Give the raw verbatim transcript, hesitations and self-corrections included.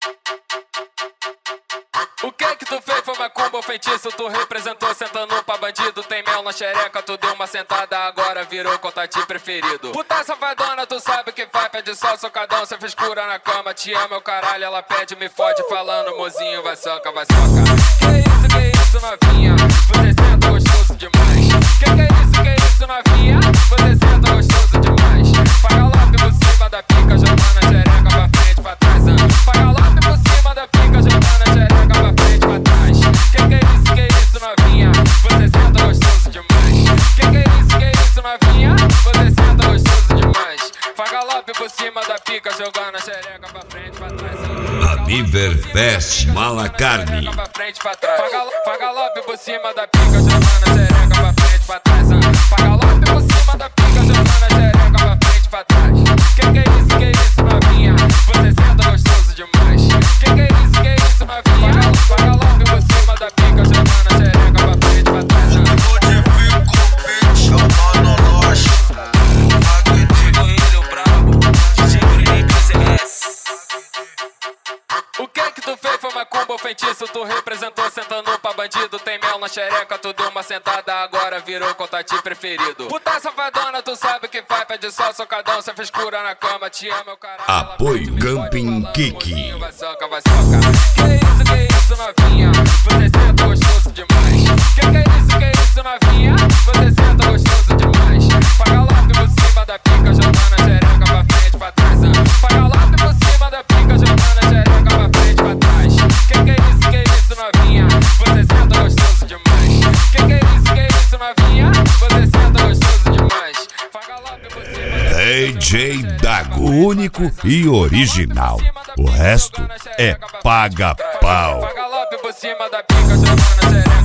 O que que tu fez foi macumba ou feitiço? Tu representou sentando pra bandido. Tem mel na xereca, tu deu uma sentada, agora virou contatinho preferido. Puta safadona, tu sabe que vai, pede só socadão. Cê fez cura na cama, te ama o caralho. Ela pede, me fode, falando mozinho, vai soca, vai soca. Que isso, que isso, novinha? Você senta gostoso demais. Que que é isso, que isso, novinha? Você senta gostoso demais. Paga logo por cima da pica, jogando a xereca pra frente, pra trás. Paga logo por cima da pica, jogando a xereca pra frente, pra trás. Que que é isso, que isso, novinha? Você senta gostoso demais. Que que é isso, que isso, novinha? Você senta gostoso demais. Paga logo por cima da pica, jogando a xereca pra frente, pra trás. Amiverfest Malacarne. Paga logo por cima da pica, jogando a xereca pra frente, pra trás. Paga logo por cima da pica, jogando a xereca pra frente, pra trás. Que que é isso, que isso, novinha? Você senta gostoso demais. Que que é isso, que isso, novinha? Paga logo por cima da pica, jogando a xereca pra frente, pra trás. Modifico o beat, chamando nós. Aguentido brabo, D J Felipe C S. O que que tu fez foi macumba ou feitiço? Tu representou sentando pra bandido. Tem mel na xereca, tu deu uma sentada, agora virou contatinho preferido. Puta safadona, tu sabe que vai, pede só socadão. Cê fez cura na cama, te ama o caralho. Apoio Camping Kiki. Vai soca, vai soca. Que isso, que isso, novinha? Você senta gostoso demais. Que que é isso, que isso, novinha? Você senta gostoso demais. Paga logo por cima da pica, jogando a xereca pra frente, pra trás. Paga logo por cima da pica, jogando a xereca pra frente, pra trás. Que que é isso, que isso, novinha? Você senta gostoso demais. Que que é isso, que isso, novinha? Você senta gostoso demais. Paga logo por cima da D J Dago, único e original. O resto é paga-pau. Paga logo por cima da pica, jogando a xereca.